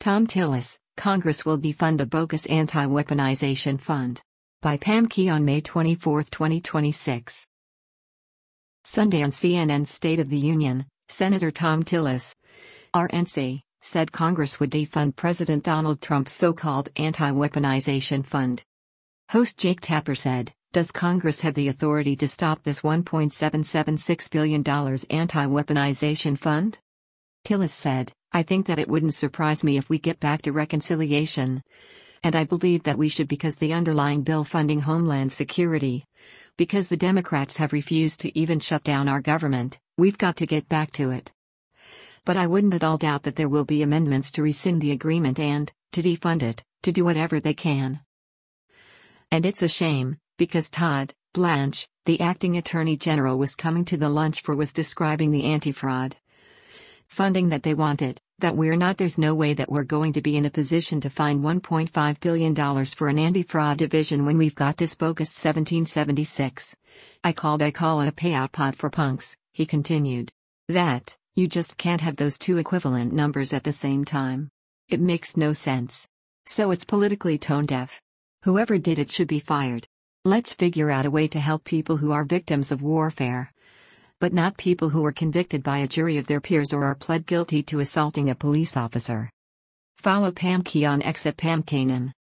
Thom Tillis, Congress will defund a bogus anti-weaponization fund. By Pam Key on May 24, 2026. Sunday on CNN's State of the Union, Senator Thom Tillis, RNC, said Congress would defund President Donald Trump's so-called anti-weaponization fund. Host Jake Tapper said, "Does Congress have the authority to stop this $1.776 billion anti-weaponization fund?" Tillis said, "I think that it wouldn't surprise me if we get back to reconciliation. And I believe that we should because the underlying bill funding Homeland Security. Because the Democrats have refused to even shut down our government, we've got to get back to it. But I wouldn't at all doubt that there will be amendments to rescind the agreement and, to defund it, to do whatever they can. And it's a shame, because Todd Blanche, the acting attorney general was coming to the lunch for was describing the anti-fraud funding that they wanted, that there's no way that we're going to be in a position to find $1.5 billion for an anti-fraud division when we've got this bogus 1776. I call it a payout pot for punks," he continued. "That, you just can't have those two equivalent numbers at the same time. It makes no sense. So it's politically tone-deaf. Whoever did it should be fired. Let's figure out a way to help people who are victims of warfare. But not people who are convicted by a jury of their peers or are pled guilty to assaulting a police officer." Follow Pam Key on X at Pam Kanan.